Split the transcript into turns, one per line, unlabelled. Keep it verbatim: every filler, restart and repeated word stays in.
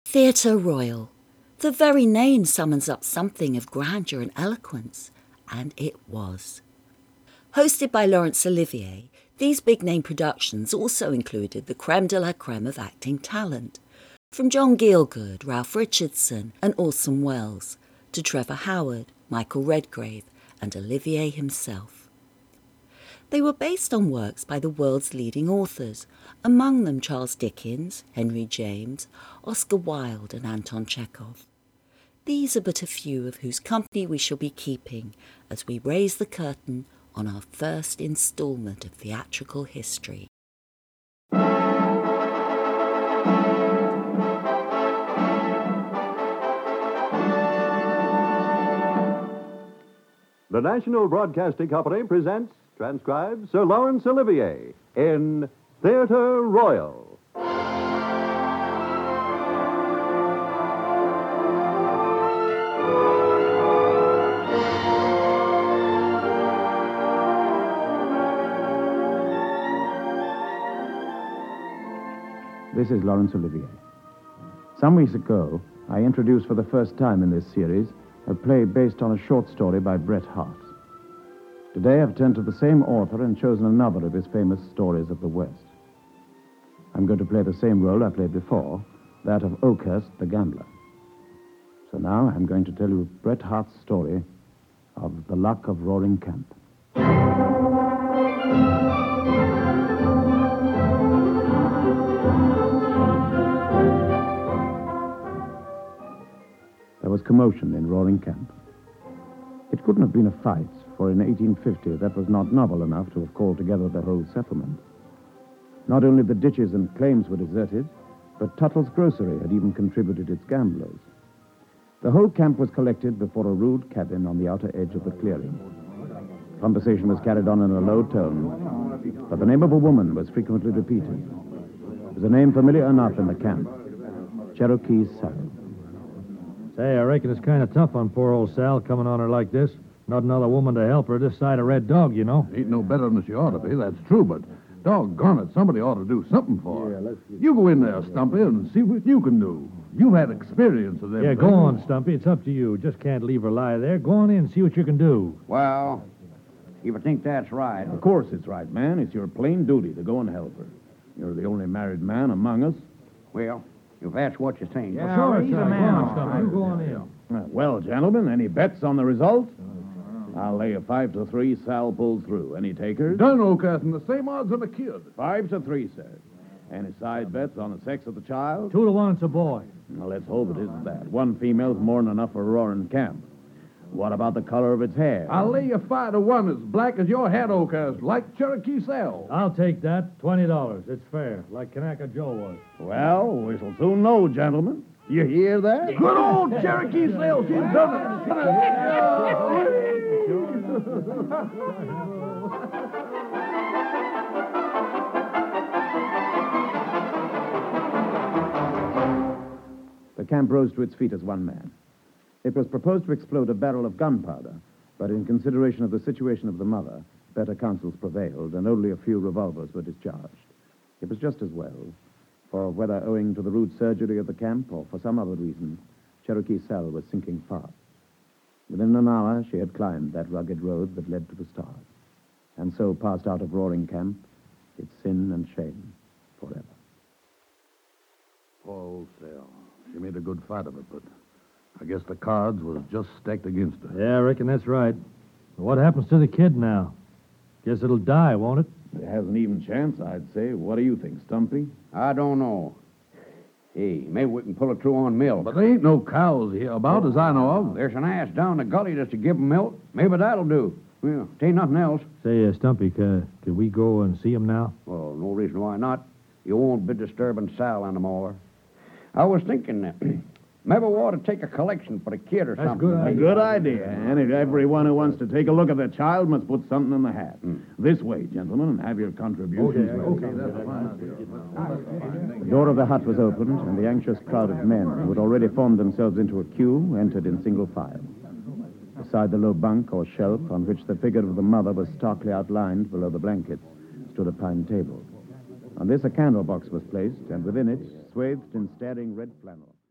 Theatre Royal. The very name summons up something of grandeur and eloquence, and it was. Hosted by Laurence Olivier, these big-name productions also included the creme de la creme of acting talent, from John Gielgud, Ralph Richardson and Orson Welles, to Trevor Howard, Michael Redgrave and Olivier himself. They were based on works by the world's leading authors, among them Charles Dickens, Henry James, Oscar Wilde and Anton Chekhov. These are but a few of whose company we shall be keeping as we raise the curtain on our first instalment of theatrical history.
The National Broadcasting Company presents, transcribes, Sir Laurence Olivier in Theatre Royal.
This is Laurence Olivier. Some weeks ago, I introduced for the first time in this series a play based on a short story by Bret Harte. Today, I've turned to the same author and chosen another of his famous stories of the West. I'm going to play the same role I played before, that of Oakhurst the gambler. So now I'm going to tell you Bret Harte's story of The Luck of Roaring Camp. There was commotion in Roaring Camp. It couldn't have been a fight, for in eighteen fifty that was not novel enough to have called together the whole settlement. Not only the ditches and claims were deserted, but Tuttle's grocery had even contributed its gamblers. The whole camp was collected before a rude cabin on the outer edge of the clearing. Conversation was carried on in a low tone, but the name of a woman was frequently repeated. It was a name familiar enough in the camp, Cherokee Sal.
Say, I reckon it's kind of tough on poor old Sal coming on her like this. Not another woman to help her this side of Red Dog, you know.
Ain't no better than she ought to be, that's true, but doggone it, somebody ought to do something for her. Yeah, let's get... You go in there, Stumpy, and see what you can do. You've had experience of them.
Yeah, go on, Stumpy. It's up to you. Just can't leave her lie there. Go on in, see what you can do.
Well, if you think that's right.
Of course it's right, man. It's your plain duty to go and help her. You're the only married man among us.
Well, if that's what you think.
Yeah, well, sure, he's a man. Go on, Stumpy. You go on in.
Well, gentlemen, any bets on the result? I'll lay a five to three Sal pulls through. Any takers?
Done, Oakhurst, and the same odds on the kid.
Five to three, sir. Any side bets on the sex of the child?
Two to one, it's a boy.
Now, let's hope it isn't that. One female's more than enough for Roaring Camp. What about the color of its hair?
I'll lay you five to one as black as your hat, Oakhurst, like Cherokee Sal.
I'll take that. Twenty dollars. It's fair, like Kanaka Joe was.
Well, we shall soon know, gentlemen. You hear that?
Good old Cherokee Sal. She's done it.
The camp rose to its feet as one man. It was proposed to explode a barrel of gunpowder, but in consideration of the situation of the mother, better counsels prevailed, and only a few revolvers were discharged. It was just as well, for whether owing to the rude surgery of the camp or for some other reason, Cherokee Sal was sinking fast. Within an hour, she had climbed that rugged road that led to the stars, and so passed out of Roaring Camp, its sin and shame, forever.
Poor old Sal. She made a good fight of it, but I guess the cards was just stacked against her.
Yeah, I reckon that's right. What happens to the kid now? Guess it'll die, won't it?
It has an even chance, I'd say. What do you think, Stumpy?
I don't know. Hey, maybe we can pull it through on milk.
But there ain't no cows here about, as I know of.
There's an ass down the gully just to give 'em milk. Maybe that'll do. Well, it ain't nothing else.
Say, uh, Stumpy, could, could we go and see him now?
Well, no reason why not. You won't be disturbing Sal anymore. I was thinking that maybe we ought to take a collection for the kid or
That's
something.
good
A good idea. And everyone who wants to take a look at the child must put something in the hat. Mm. This way, gentlemen, and have your contributions.
Okay,
Okay, that's fine.
The door of the hut was opened, and the anxious crowd of men who had already formed themselves into a queue entered in single file. Beside the low bunk or shelf on which the figure of the mother was starkly outlined below the blankets stood a pine table. On this, a candle box was placed, and within it, swathed in staring red flannel.